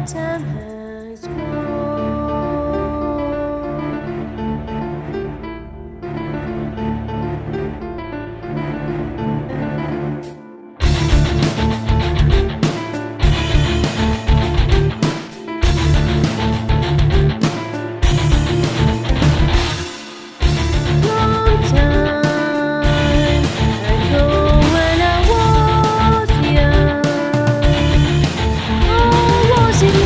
time has gone. Long time ago when I was young, all was in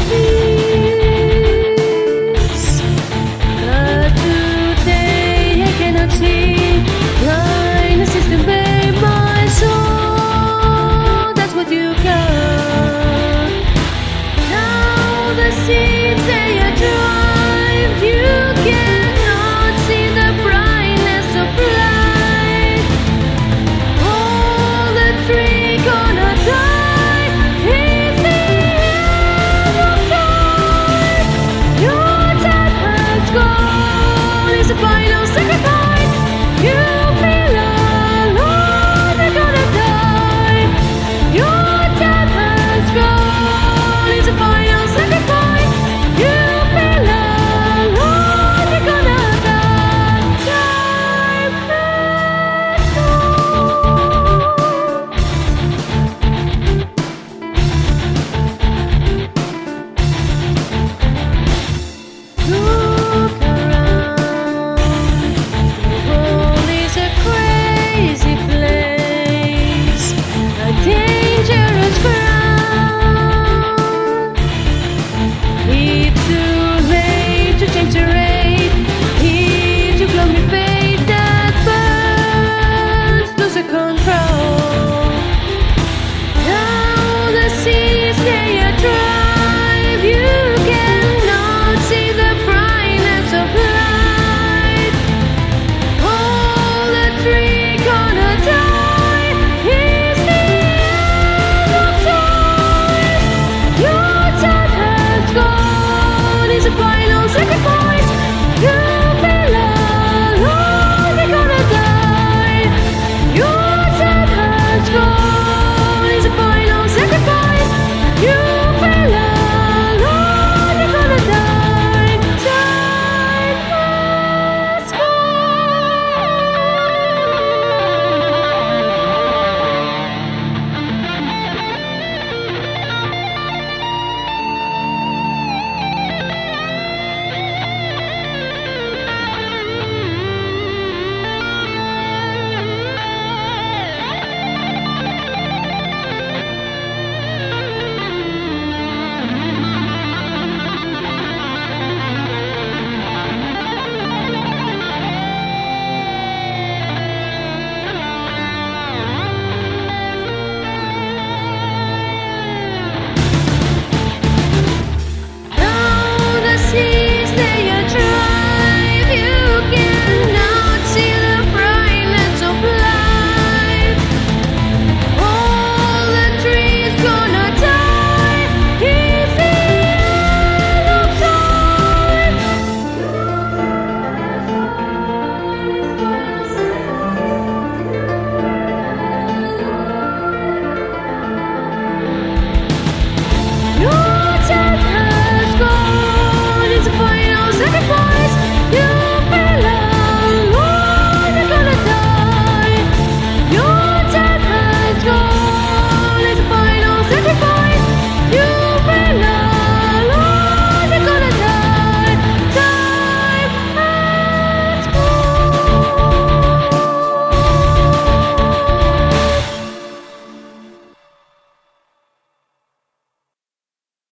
peace. But today I cannot see. Blindness is to invade my soul. That's what you got. Now the seeds they are drive. You cannot see the brightness of light. All the tree gonna die. It's the end of time. Your time has gone. It's a final sacrifice. You feel alone. You're gonna die. Your time has gone. It's a final sacrifice. You feel alone. You're gonna die. Time has gone. Look around. The world is a crazy place, a dangerous ground. It's too late to change the rate. It's too gloomy fate that burns, lose the control. Now the seas they